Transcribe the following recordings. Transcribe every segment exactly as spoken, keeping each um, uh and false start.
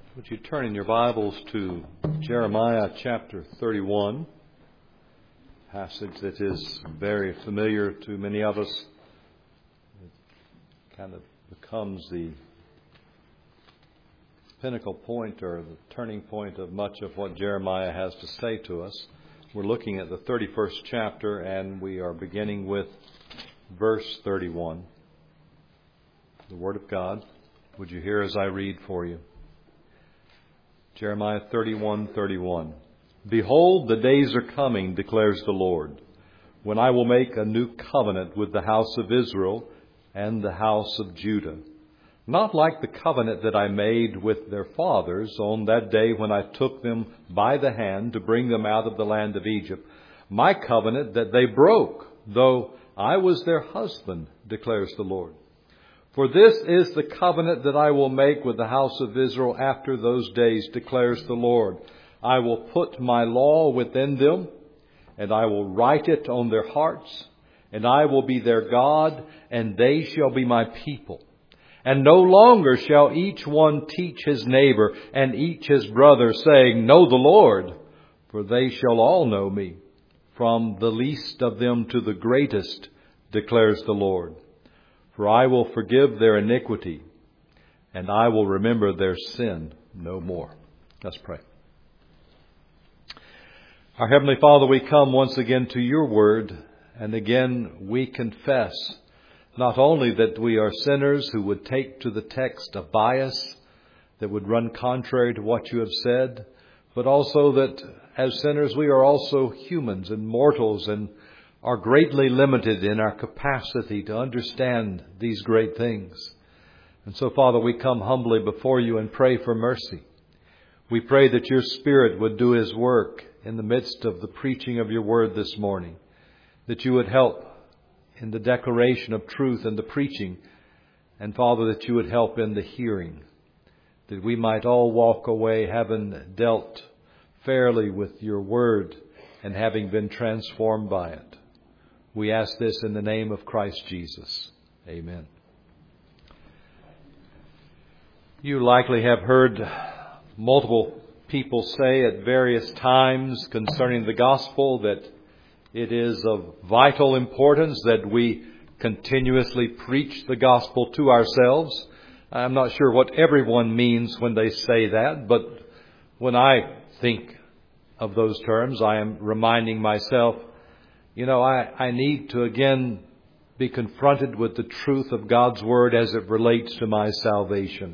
Would you turn in your Bibles to Jeremiah chapter thirty-one, a passage that is very familiar to many of us. It kind of becomes the pinnacle point or the turning point of much of what Jeremiah has to say to us. We're looking at the thirty-first chapter, and we are beginning with verse thirty-one. The Word of God. Would you hear as I read for you? Jeremiah thirty-one thirty-one. Behold, the days are coming, declares the Lord, when I will make a new covenant with the house of Israel and the house of Judah. Not like the covenant that I made with their fathers on that day when I took them by the hand to bring them out of the land of Egypt. My covenant that they broke, though I was their husband, declares the Lord. For this is the covenant that I will make with the house of Israel after those days, declares the Lord. I will put my law within them, and I will write it on their hearts, and I will be their God, and they shall be my people. And no longer shall each one teach his neighbor and each his brother, saying, Know the Lord, for they shall all know me, from the least of them to the greatest, declares the Lord. For I will forgive their iniquity, and I will remember their sin no more. Let's pray. Our Heavenly Father, we come once again to your word, and again we confess not only that we are sinners who would take to the text a bias that would run contrary to what you have said, but also that as sinners we are also humans and mortals and are greatly limited in our capacity to understand these great things. And so, Father, we come humbly before you and pray for mercy. We pray that your Spirit would do his work in the midst of the preaching of your word this morning, that you would help in the declaration of truth and the preaching, and, Father, that you would help in the hearing, that we might all walk away having dealt fairly with your word and having been transformed by it. We ask this in the name of Christ Jesus. Amen. You likely have heard multiple people say at various times concerning the gospel that it is of vital importance that we continuously preach the gospel to ourselves. I'm not sure what everyone means when they say that, but when I think of those terms, I am reminding myself, you know, I, I need to again be confronted with the truth of God's Word as it relates to my salvation.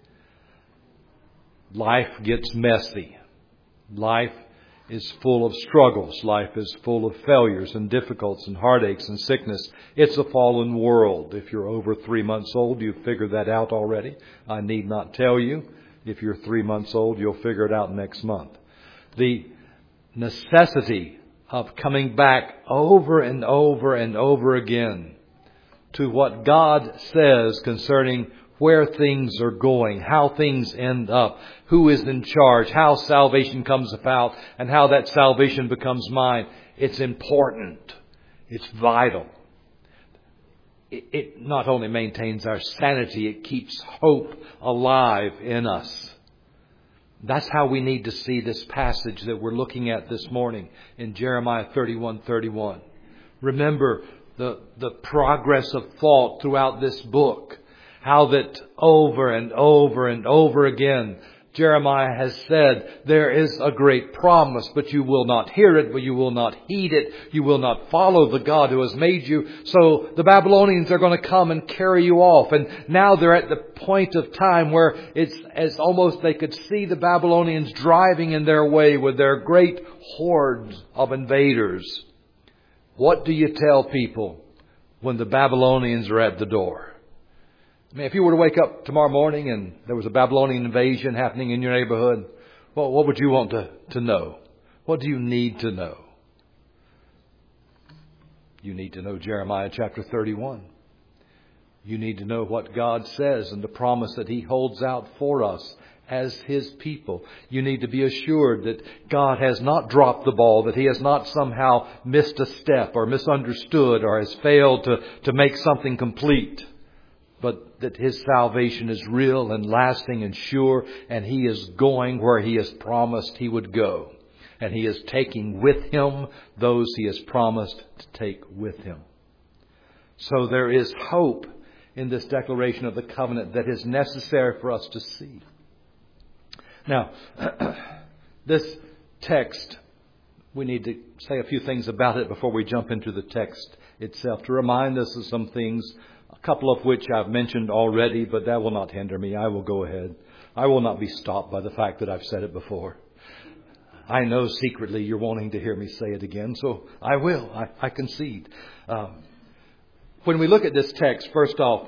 Life gets messy. Life is full of struggles. Life is full of failures and difficulties and heartaches and sickness. It's a fallen world. If you're over three months old, you've figured that out already. I need not tell you. If you're three months old, you'll figure it out next month. The necessity of coming back over and over and over again to what God says concerning where things are going, how things end up, who is in charge, how salvation comes about, and how that salvation becomes mine. It's important. It's vital. It, it not only maintains our sanity, it keeps hope alive in us. That's how we need to see this passage that we're looking at this morning in Jeremiah thirty-one thirty-one. Remember the, the progress of thought throughout this book. How that over and over and over again, Jeremiah has said, there is a great promise, but you will not hear it, but you will not heed it. You will not follow the God who has made you. So the Babylonians are going to come and carry you off. And now they're at the point of time where it's as almost they could see the Babylonians driving in their way with their great hordes of invaders. What do you tell people when the Babylonians are at the door? I mean, if you were to wake up tomorrow morning and there was a Babylonian invasion happening in your neighborhood, well, what would you want to, to know? What do you need to know? You need to know Jeremiah chapter thirty-one. You need to know what God says and the promise that He holds out for us as His people. You need to be assured that God has not dropped the ball, that He has not somehow missed a step or misunderstood or has failed to, to make something complete. but that His salvation is real and lasting and sure, and He is going where He has promised He would go. And He is taking with Him those He has promised to take with Him. So there is hope in this declaration of the covenant that is necessary for us to see. Now, this text, we need to say a few things about it before we jump into the text itself, to remind us of some things, a couple of which I've mentioned already, but that will not hinder me. I will go ahead. I will not be stopped by the fact that I've said it before. I know secretly you're wanting to hear me say it again, so I will. I, I concede. Um, when we look at this text, first off,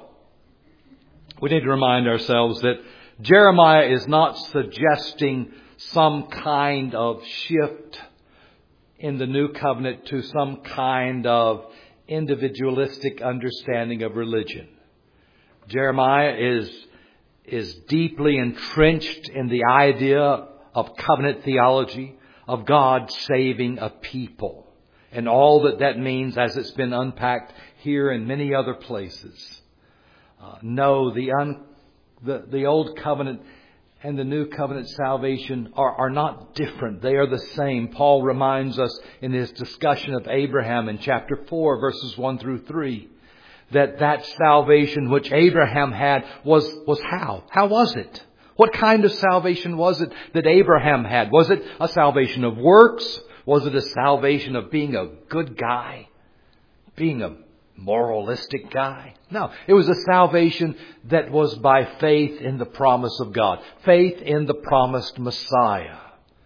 we need to remind ourselves that Jeremiah is not suggesting some kind of shift in the new covenant to some kind of individualistic understanding of religion. Jeremiah is, is deeply entrenched in the idea of covenant theology, of God saving a people, and all that that means as it's been unpacked here and many other places. Uh, no, the, un, the the old covenant and the new covenant salvation are, are not different. They are the same. Paul reminds us in his discussion of Abraham in chapter four, verses one through three, that that salvation which Abraham had was, was how? How was it? What kind of salvation was it that Abraham had? Was it a salvation of works? Was it a salvation of being a good guy? Being a moralistic guy? No, it was a salvation that was by faith in the promise of God. Faith in the promised Messiah.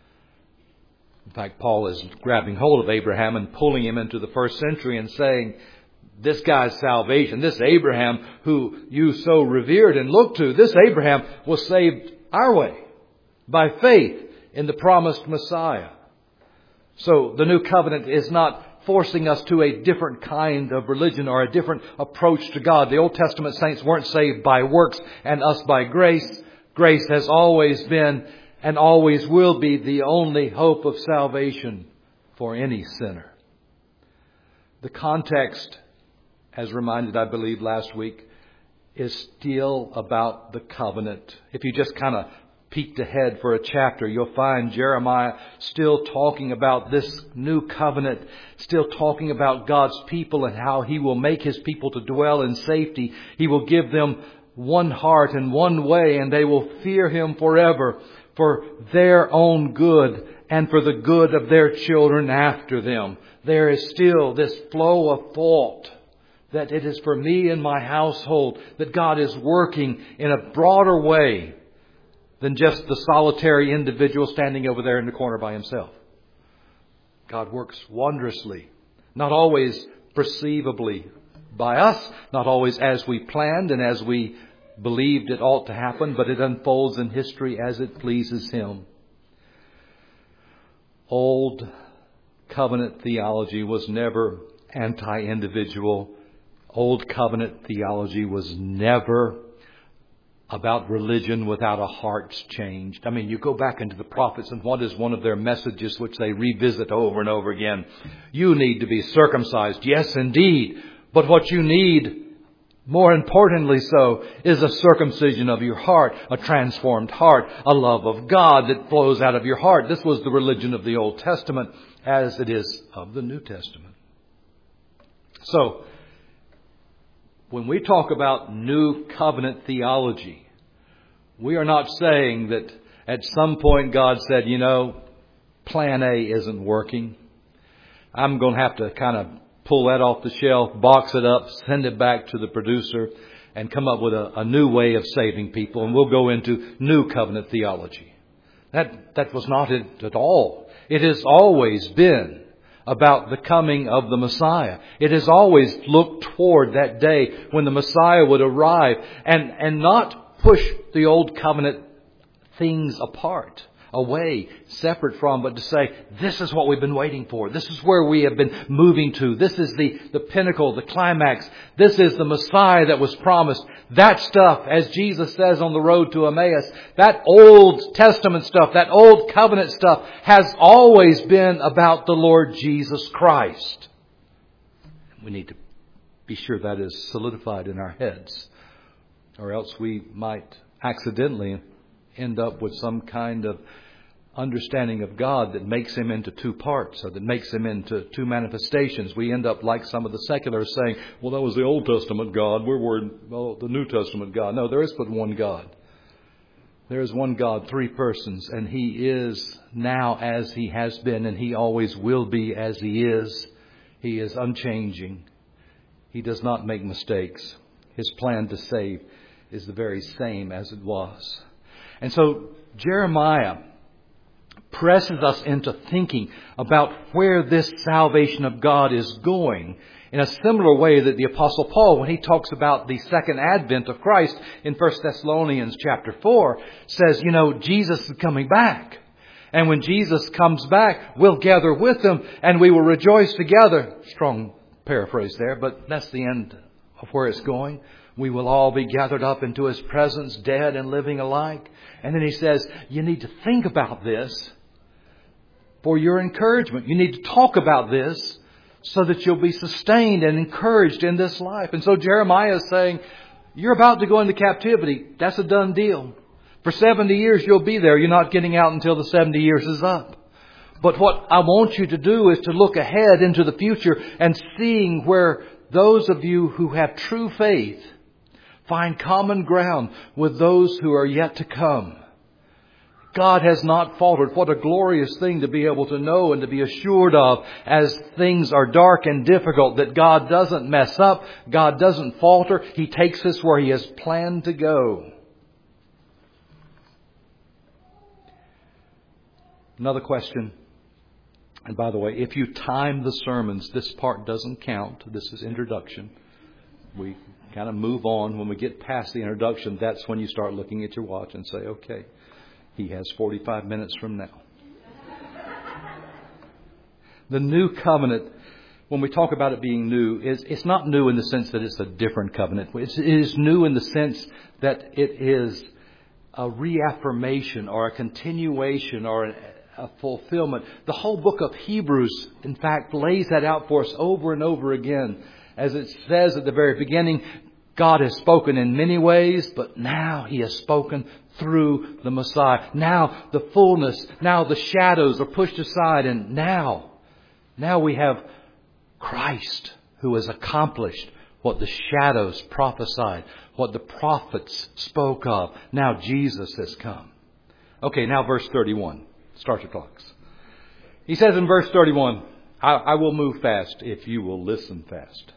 In fact, Paul is grabbing hold of Abraham and pulling him into the first century and saying, this guy's salvation, this Abraham who you so revered and looked to, this Abraham was saved our way by faith in the promised Messiah. So the new covenant is not forcing us to a different kind of religion or a different approach to God. The Old Testament saints weren't saved by works and us by grace. Grace has always been and always will be the only hope of salvation for any sinner. The context, as reminded, I believe, last week, is still about the covenant. If you just kind of peeked ahead for a chapter, you'll find Jeremiah still talking about this new covenant, still talking about God's people and how He will make His people to dwell in safety. He will give them one heart and one way, and they will fear Him forever for their own good and for the good of their children after them. There is still this flow of thought that it is for me and my household, that God is working in a broader way than just the solitary individual standing over there in the corner by himself. God works wondrously, not always perceivably by us, not always as we planned and as we believed it ought to happen, but it unfolds in history as it pleases Him. Old covenant theology was never anti-individual. Old covenant theology was never about religion without a heart's changed. I mean, you go back into the prophets, and what is one of their messages which they revisit over and over again? You need to be circumcised. Yes, indeed. But what you need, more importantly so, is a circumcision of your heart, a transformed heart, a love of God that flows out of your heart. This was the religion of the Old Testament as it is of the New Testament. So, when we talk about new covenant theology, we are not saying that at some point God said, you know, plan A isn't working. I'm going to have to kind of pull that off the shelf, box it up, send it back to the producer, and come up with a, a new way of saving people. And we'll go into new covenant theology. That, that was not it at all. It has always been about the coming of the Messiah. It has always looked toward that day when the Messiah would arrive and, and not push the old covenant things apart, away, separate from, but to say, this is what we've been waiting for. This is where we have been moving to. This is the, the pinnacle, the climax. This is the Messiah that was promised. That stuff, as Jesus says on the road to Emmaus, that Old Testament stuff, that Old Covenant stuff has always been about the Lord Jesus Christ. We need to be sure that is solidified in our heads Or else we might accidentally end up with some kind of understanding of God that makes Him into two parts, or that makes Him into two manifestations. We end up like some of the seculars saying, well, that was the Old Testament God. We're worried about the New Testament God. No, there is but one God. There is one God, three persons, and He is now as He has been, and He always will be as He is. He is unchanging. He does not make mistakes. His plan to save is the very same as it was. And so Jeremiah presses us into thinking about where this salvation of God is going in a similar way that the Apostle Paul, when he talks about the second advent of Christ in First Thessalonians chapter four, says, you know, Jesus is coming back. And when Jesus comes back, we'll gather with Him and we will rejoice together. Strong paraphrase there, but that's the end of where it's going. We will all be gathered up into His presence, dead and living alike. And then he says, you need to think about this for your encouragement. You need to talk about this so that you'll be sustained and encouraged in this life. And so Jeremiah is saying, you're about to go into captivity. That's a done deal. For seventy years you'll be there. You're not getting out until the seventy years is up. But what I want you to do is to look ahead into the future and seeing where those of you who have true faith find common ground with those who are yet to come. God has not faltered. What a glorious thing to be able to know and to be assured of as things are dark and difficult, that God doesn't mess up. God doesn't falter. He takes us where He has planned to go. Another question. And by the way, if you time the sermons, this part doesn't count. This is introduction. We kind of move on. When we get past the introduction, that's when you start looking at your watch and say, okay, he has forty-five minutes from now. The new covenant, when we talk about it being new, is it's not new in the sense that it's a different covenant. It's, it is new in the sense that it is a reaffirmation or a continuation or a, a fulfillment. The whole book of Hebrews, in fact, lays that out for us over and over again. As it says at the very beginning, God has spoken in many ways, but now He has spoken through the Messiah. Now the fullness, now the shadows are pushed aside, and now, now we have Christ who has accomplished what the shadows prophesied, what the prophets spoke of. Now Jesus has come. Okay, now verse thirty-one. Start your clocks. He says in verse thirty-one, I, I will move fast if you will listen fast.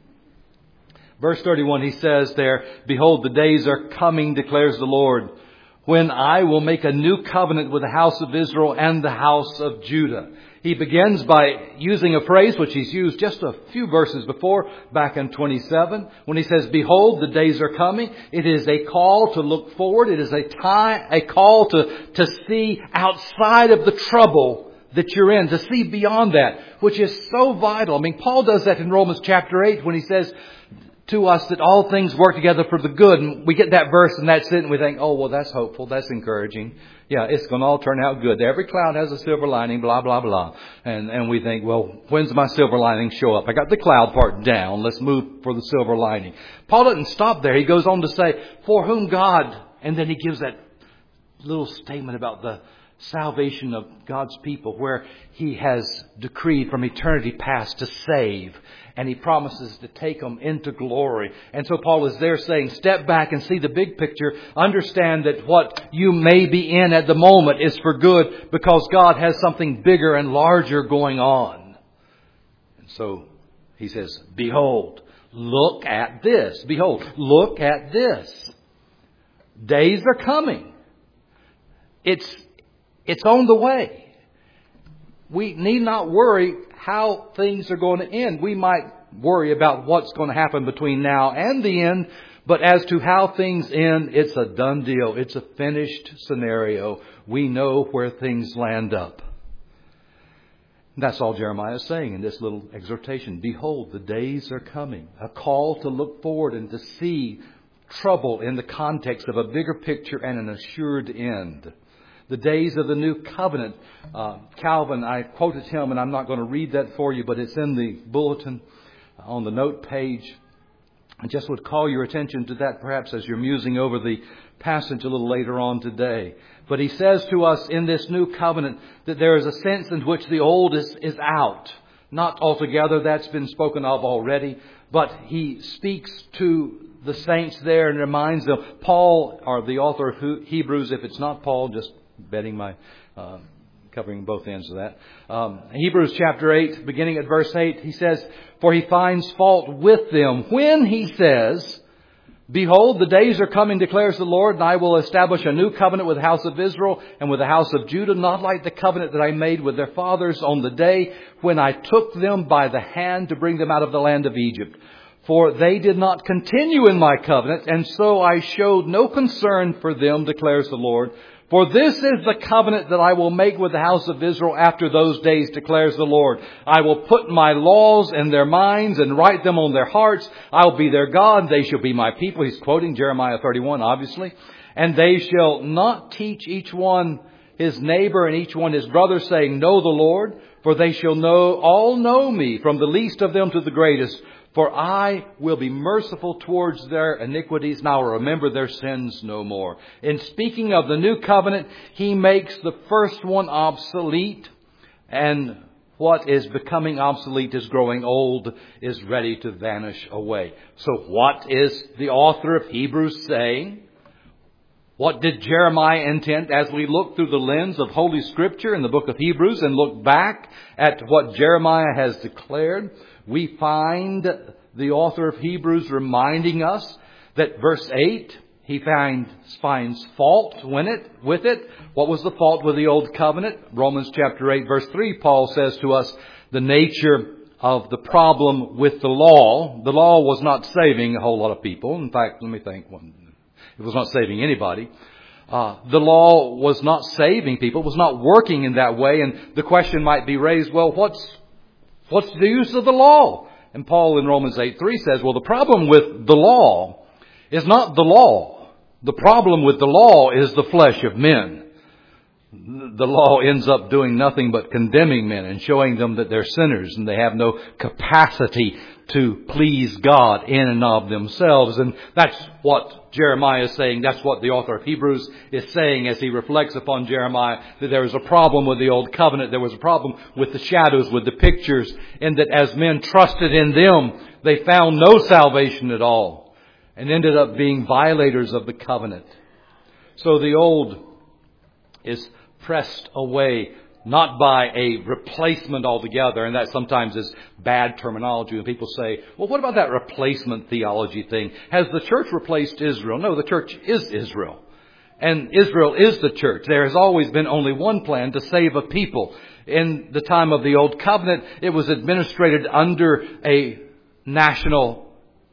Verse thirty-one, he says there, behold, the days are coming, declares the Lord, when I will make a new covenant with the house of Israel and the house of Judah. He begins by using a phrase which he's used just a few verses before, back in twenty-seven, when he says, behold, the days are coming. It is a call to look forward. It is a time, a call to, to see outside of the trouble that you're in, to see beyond that, which is so vital. I mean, Paul does that in Romans chapter eight when he says to us that all things work together for the good. And we get that verse and that's it. And we think, oh, well, that's hopeful. That's encouraging. Yeah, it's going to all turn out good. Every cloud has a silver lining, blah, blah, blah. And, and we think, well, when's my silver lining show up? I got the cloud part down. Let's move for the silver lining. Paul doesn't stop there. He goes on to say, for whom God, and then he gives that little statement about the salvation of God's people, where He has decreed from eternity past to save, and He promises to take them into glory. And so Paul is there saying, step back and see the big picture. Understand that what you may be in at the moment is for good, because God has something bigger and larger going on. And so he says, behold, look at this. Behold, look at this. Days are coming. It's It's on the way. We need not worry how things are going to end. We might worry about what's going to happen between now and the end. But as to how things end, it's a done deal. It's a finished scenario. We know where things land up. That's all Jeremiah is saying in this little exhortation. Behold, the days are coming. A call to look forward and to see trouble in the context of a bigger picture and an assured end. The days of the new covenant. Uh, Calvin, I quoted him, and I'm not going to read that for you, but it's in the bulletin on the note page. I just would call your attention to that perhaps as you're musing over the passage a little later on today. But he says to us in this new covenant that there is a sense in which the old is, is out. Not altogether, that's been spoken of already. But he speaks to the saints there and reminds them. Paul, or the author of Hebrews, if it's not Paul, just betting my... Uh, covering both ends of that. Um, Hebrews chapter eight, beginning at verse eight, he says, "For he finds fault with them when he says, Behold, the days are coming, declares the Lord, and I will establish a new covenant with the house of Israel and with the house of Judah, not like the covenant that I made with their fathers on the day when I took them by the hand to bring them out of the land of Egypt. For they did not continue in my covenant, and so I showed no concern for them, declares the Lord. For this is the covenant that I will make with the house of Israel after those days, declares the Lord. I will put my laws in their minds and write them on their hearts. I'll be their God, they shall be my people." He's quoting Jeremiah thirty-one, obviously. "And they shall not teach each one his neighbor and each one his brother, saying, Know the Lord, for they shall know all know me, from the least of them to the greatest. For I will be merciful towards their iniquities, and I will remember their sins no more." In speaking of the new covenant, he makes the first one obsolete. And what is becoming obsolete is growing old, is ready to vanish away. So what is the author of Hebrews saying? What did Jeremiah intend as we look through the lens of Holy Scripture in the book of Hebrews and look back at what Jeremiah has declared? We find the author of Hebrews reminding us that verse eight, he finds, finds fault with it, with it. What was the fault with the old covenant? Romans chapter eight, verse three, Paul says to us the nature of the problem with the law. The law was not saving a whole lot of people. In fact, let me think. It was not saving anybody. Uh, the law was not saving people. It was not working in that way. And the question might be raised, well, what's what's the use of the law? And Paul in Romans eight three says, well, the problem with the law is not the law. The problem with the law is the flesh of men. The law ends up doing nothing but condemning men and showing them that they're sinners and they have no capacity to please God in and of themselves. And that's what Jeremiah is saying. That's what the author of Hebrews is saying as he reflects upon Jeremiah, that there was a problem with the old covenant. There was a problem with the shadows, with the pictures, and that as men trusted in them, they found no salvation at all and ended up being violators of the covenant. So the old is pressed away, not by a replacement altogether. And that sometimes is bad terminology. When people say, well, what about that replacement theology thing? Has the church replaced Israel? No, the church is Israel. And Israel is the church. There has always been only one plan to save a people. In the time of the Old Covenant, it was administrated under a national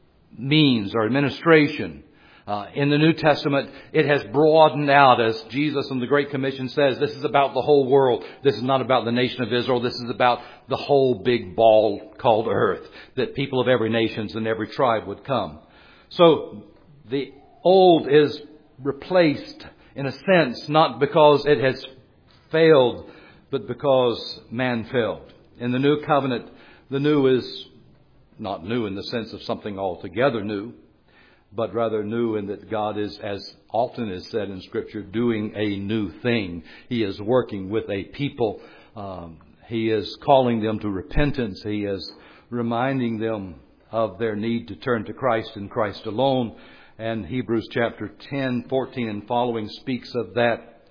means or administration. Uh, in the New Testament, it has broadened out, as Jesus in the Great Commission says, this is about the whole world. This is not about the nation of Israel. This is about the whole big ball called earth, that people of every nation and every tribe would come. So the old is replaced in a sense, not because it has failed, but because man failed. In the New Covenant, the new is not new in the sense of something altogether new, but rather new in that God is, as often is said in Scripture, doing a new thing. He is working with a people. Um, he is calling them to repentance. He is reminding them of their need to turn to Christ and Christ alone. And Hebrews chapter ten, fourteen and following speaks of that.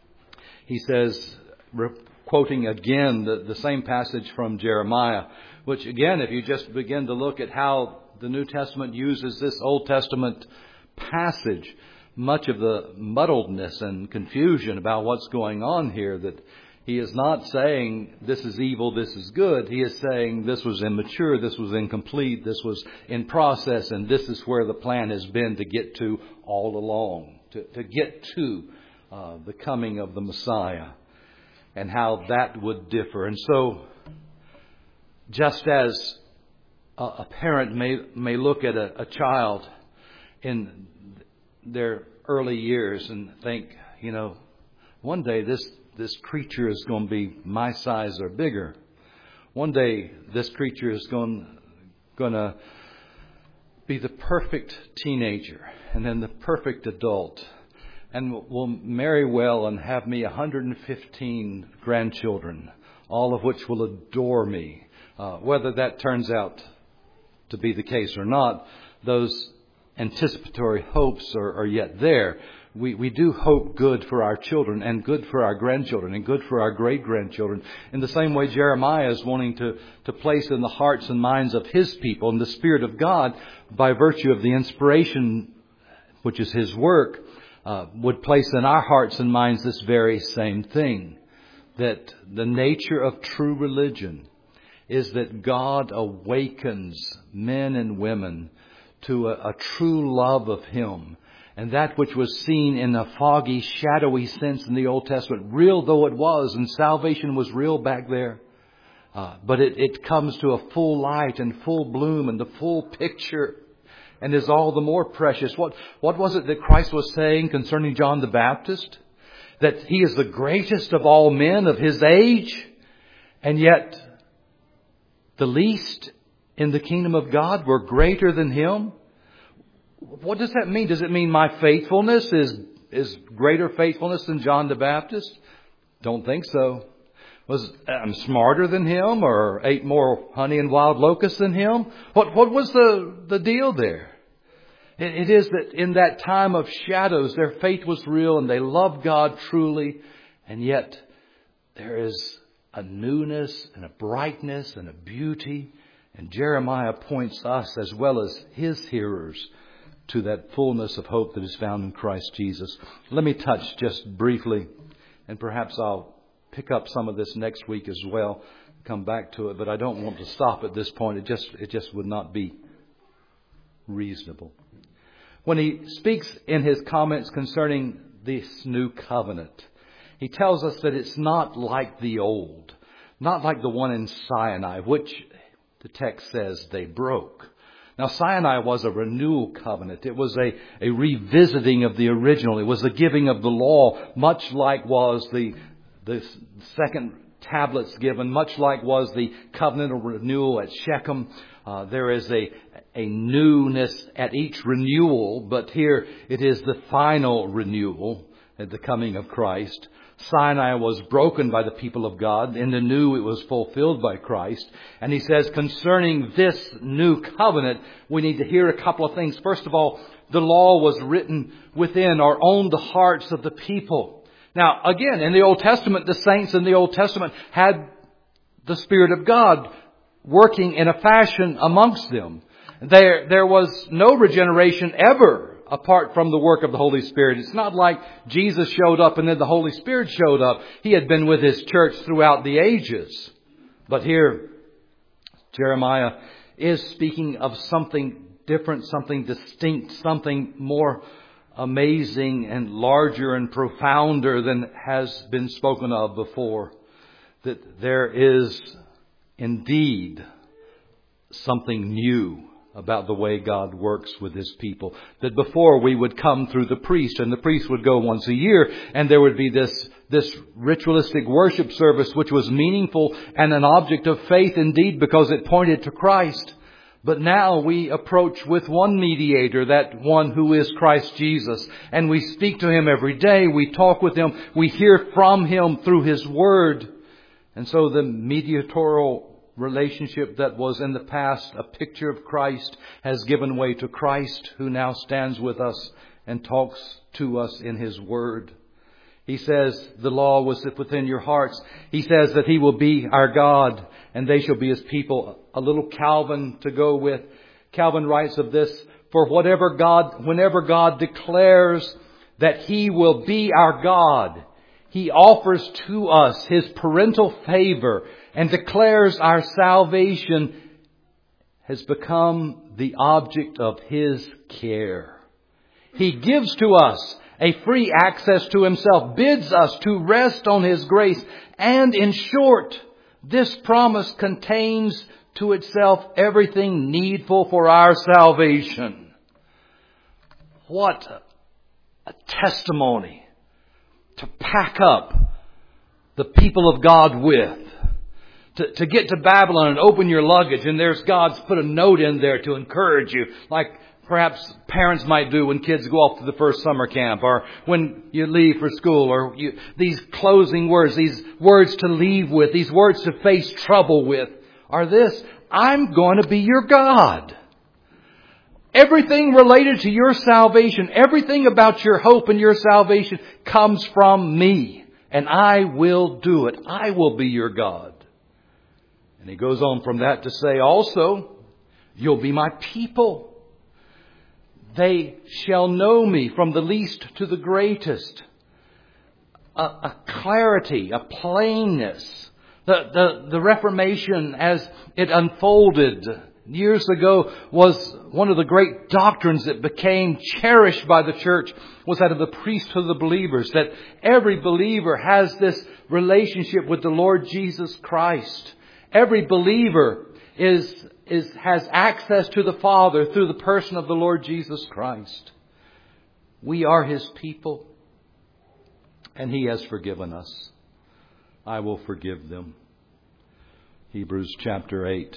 He says, quoting again the, the same passage from Jeremiah, which again, if you just begin to look at how the New Testament uses this Old Testament passage, much of the muddledness and confusion about what's going on here, that he is not saying this is evil, this is good. He is saying this was immature, this was incomplete, this was in process, and this is where the plan has been to get to all along, to, to get to uh, the coming of the Messiah and how that would differ. And so, just as a parent may may look at a, a child in their early years and think, you know, one day this this creature is going to be my size or bigger. One day this creature is going going to be the perfect teenager and then the perfect adult, and will marry well and have me one hundred fifteen grandchildren, all of which will adore me. Uh, whether that turns out to be the case or not, those anticipatory hopes are, are yet there. We, we do hope good for our children and good for our grandchildren and good for our great-grandchildren. In the same way, Jeremiah is wanting to, to place in the hearts and minds of his people and the Spirit of God, by virtue of the inspiration, which is his work, uh, would place in our hearts and minds this very same thing. That the nature of true religion is that God awakens men and women to a, a true love of Him. And that which was seen in a foggy, shadowy sense in the Old Testament, real though it was, and salvation was real back there, uh, but it, it comes to a full light and full bloom and the full picture, and is all the more precious. What, what was it that Christ was saying concerning John the Baptist? That he is the greatest of all men of his age, and yet the least in the kingdom of God were greater than him? What does that mean? Does it mean my faithfulness is, is greater faithfulness than John the Baptist? Don't think so. Was I'm smarter than him, or ate more honey and wild locusts than him? What, what was the, the deal there? It, it is that in that time of shadows, their faith was real and they loved God truly. And yet there is a newness and a brightness and a beauty. And Jeremiah points us, as well as his hearers, to that fullness of hope that is found in Christ Jesus. Let me touch just briefly, and perhaps I'll pick up some of this next week as well, come back to it, but I don't want to stop at this point. It just, it just would not be reasonable. When he speaks in his comments concerning this new covenant, he tells us that it's not like the old, not like the one in Sinai, which the text says they broke. Now, Sinai was a renewal covenant. It was a, a revisiting of the original. It was the giving of the law, much like was the, the second tablets given, much like was the covenantal renewal at Shechem. Uh, there is a, a newness at each renewal, but here it is the final renewal at the coming of Christ. Sinai was broken by the people of God. In the new, it was fulfilled by Christ. And he says, concerning this new covenant, we need to hear a couple of things. First of all, the law was written within or on the hearts of the people. Now, again, in the Old Testament, the saints in the Old Testament had the Spirit of God working in a fashion amongst them. There, there was no regeneration ever apart from the work of the Holy Spirit. It's not like Jesus showed up and then the Holy Spirit showed up. He had been with His church throughout the ages. But here, Jeremiah is speaking of something different, something distinct, something more amazing and larger and profounder than has been spoken of before. That there is indeed something new about the way God works with His people. That before we would come through the priest, and the priest would go once a year, and there would be this, this ritualistic worship service which was meaningful and an object of faith indeed, because it pointed to Christ. But now we approach with one mediator, that one who is Christ Jesus, and we speak to Him every day, we talk with Him, we hear from Him through His Word. And so the mediatorial relationship that was in the past a picture of Christ has given way to Christ, who now stands with us and talks to us in His Word. He says the law was within your hearts. He says that He will be our God and they shall be His people. A little Calvin to go with. Calvin writes of this: for whatever God, whenever God declares that He will be our God, He offers to us His parental favor and declares our salvation has become the object of His care. He gives to us a free access to Himself, bids us to rest on His grace. And in short, this promise contains to itself everything needful for our salvation. What a testimony to pack up the people of God with. to, to get to Babylon and open your luggage, and there's God's put a note in there to encourage you, like perhaps parents might do when kids go off to the first summer camp, or when you leave for school, or you, these closing words, these words to leave with, these words to face trouble with, are this: I'm going to be your God. Everything related to your salvation, everything about your hope and your salvation comes from me. And I will do it. I will be your God. And he goes on from that to say also, you'll be my people. They shall know me from the least to the greatest. A, a clarity, a plainness. The, the, the Reformation as it unfolded years ago was one of the great doctrines that became cherished by the church, was that of the priesthood of the believers, that every believer has this relationship with the Lord Jesus Christ. Every believer is, is, has access to the Father through the person of the Lord Jesus Christ. We are His people, and He has forgiven us. I will forgive them. Hebrews chapter eight.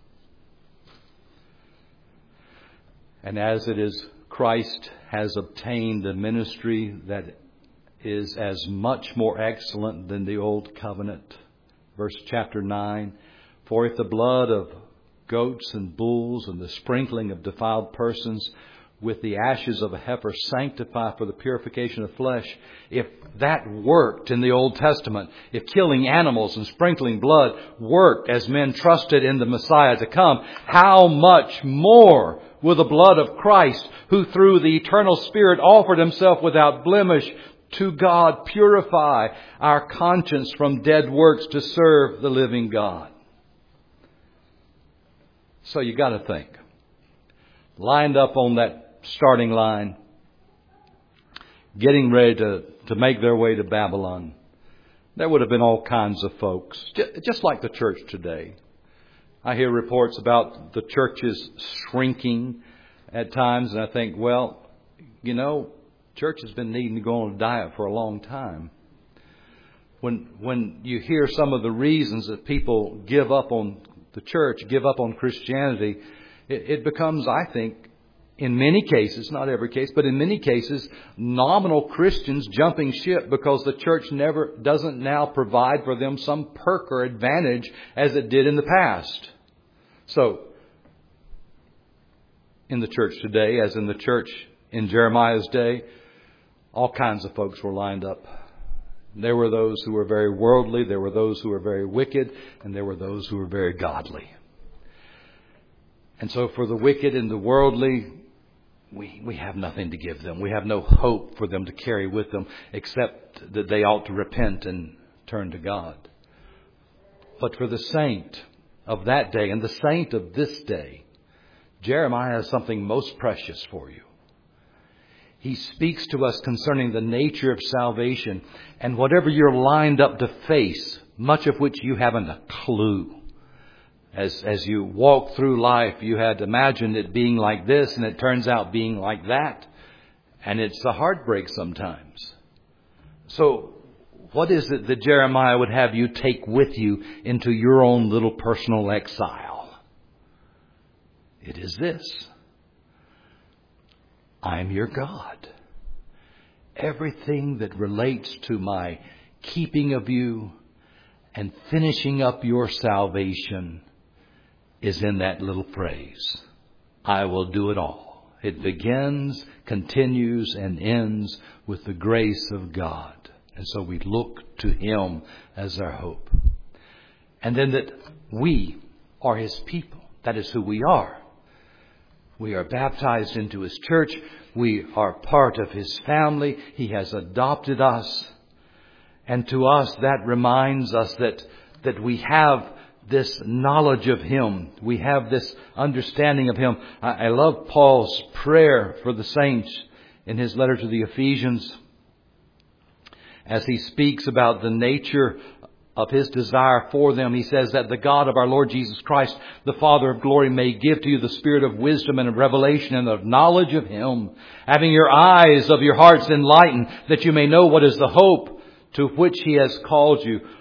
And as it is, Christ has obtained a ministry that is as much more excellent than the old covenant. Verse chapter nine, for if the blood of goats and bulls and the sprinkling of defiled persons with the ashes of a heifer sanctify for the purification of flesh, if that worked in the Old Testament, if killing animals and sprinkling blood worked as men trusted in the Messiah to come, how much more will the blood of Christ, who through the eternal Spirit offered Himself without blemish to God, purify our conscience from dead works to serve the living God. So you got to think. Lined up on that starting line, getting ready to, to make their way to Babylon, there would have been all kinds of folks, just like the church today. I hear reports about the churches shrinking at times, and I think, well, you know, church has been needing to go on a diet for a long time. When when you hear some of the reasons that people give up on the church, give up on Christianity, it, it becomes, I think, in many cases, not every case, but in many cases, nominal Christians jumping ship because the church never doesn't now provide for them some perk or advantage as it did in the past. So, in the church today, as in the church in Jeremiah's day, all kinds of folks were lined up. There were those who were very worldly, there were those who were very wicked, and there were those who were very godly. And so for the wicked and the worldly, we, we have nothing to give them. We have no hope for them to carry with them except that they ought to repent and turn to God. But for the saint of that day and the saint of this day, Jeremiah has something most precious for you. He speaks to us concerning the nature of salvation and whatever you're lined up to face, much of which you haven't a clue. As as you walk through life, you had imagined it being like this, and it turns out being like that. And it's a heartbreak sometimes. So what is it that Jeremiah would have you take with you into your own little personal exile? It is this: I'm your God. Everything that relates to my keeping of you and finishing up your salvation is in that little phrase. I will do it all. It begins, continues, and ends with the grace of God. And so we look to Him as our hope. And then that we are His people. That is who we are. We are baptized into His church. We are part of His family. He has adopted us. And to us, that reminds us that, that we have this knowledge of Him. We have this understanding of Him. I, I love Paul's prayer for the saints in his letter to the Ephesians, as he speaks about the nature of His desire for them. He says that the God of our Lord Jesus Christ, the Father of glory, may give to you the spirit of wisdom and of revelation and of knowledge of Him, having your eyes of your hearts enlightened, that you may know what is the hope to which He has called you,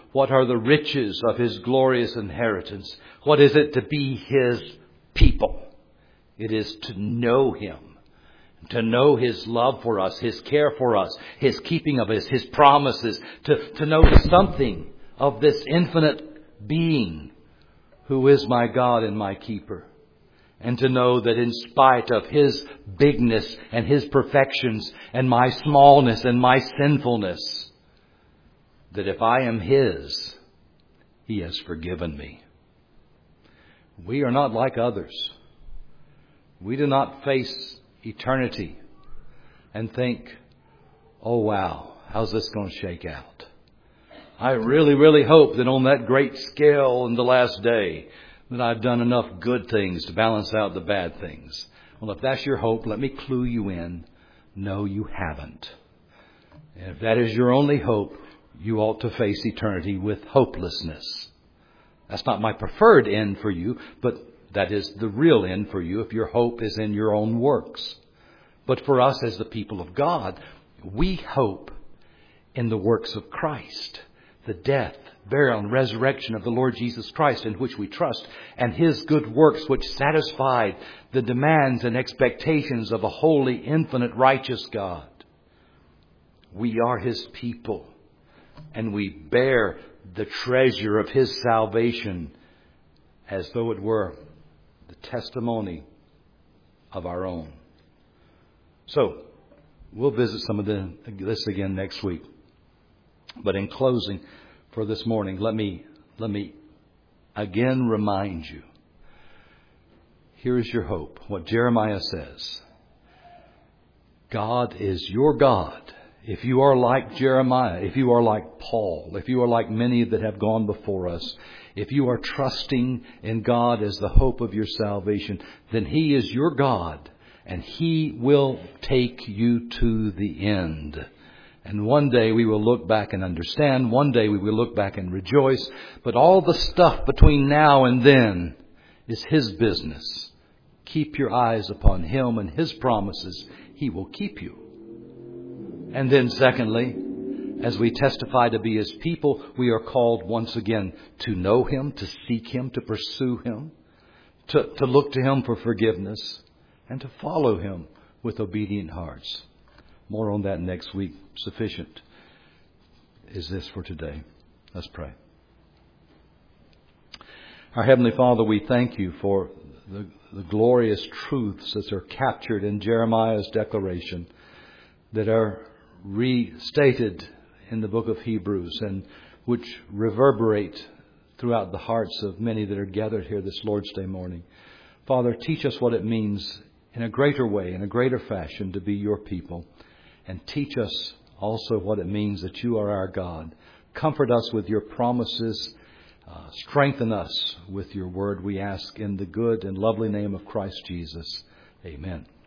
What are the riches of His glorious inheritance? What is it to be His people? It is to know Him. To know His love for us, His care for us, His keeping of us, His promises. To, to know something of this infinite being who is my God and my keeper. And to know that in spite of His bigness and His perfections and my smallness and my sinfulness, that if I am His, He has forgiven me. We are not like others. We do not face eternity and think, oh wow, how's this going to shake out? I really, really hope that on that great scale in the last day that I've done enough good things to balance out the bad things. Well, if that's your hope, let me clue you in. No, you haven't. And if that is your only hope, you ought to face eternity with hopelessness. That's not my preferred end for you, but that is the real end for you if your hope is in your own works. But for us as the people of God, we hope in the works of Christ, the death, burial, and resurrection of the Lord Jesus Christ, in which we trust, and His good works which satisfied the demands and expectations of a holy, infinite, righteous God. We are His people, and we bear the treasure of His salvation as though it were the testimony of our own. So, we'll visit some of the, this again next week. But in closing for this morning, let me, let me again remind you. Here is your hope. What Jeremiah says. God is your God. If you are like Jeremiah, if you are like Paul, if you are like many that have gone before us, if you are trusting in God as the hope of your salvation, then He is your God and He will take you to the end. And one day we will look back and understand. One day we will look back and rejoice. But all the stuff between now and then is His business. Keep your eyes upon Him and His promises. He will keep you. And then secondly, as we testify to be His people, we are called once again to know Him, to seek Him, to pursue Him, to, to look to Him for forgiveness, and to follow Him with obedient hearts. More on that next week. Sufficient is this for today. Let's pray. Our Heavenly Father, we thank You for the, the glorious truths that are captured in Jeremiah's declaration, that are restated in the book of Hebrews and which reverberate throughout the hearts of many that are gathered here this Lord's Day morning. Father, teach us what it means in a greater way, in a greater fashion, to be Your people. And teach us also what it means that You are our God. Comfort us with Your promises. Uh, strengthen us with Your word, we ask in the good and lovely name of Christ Jesus. Amen.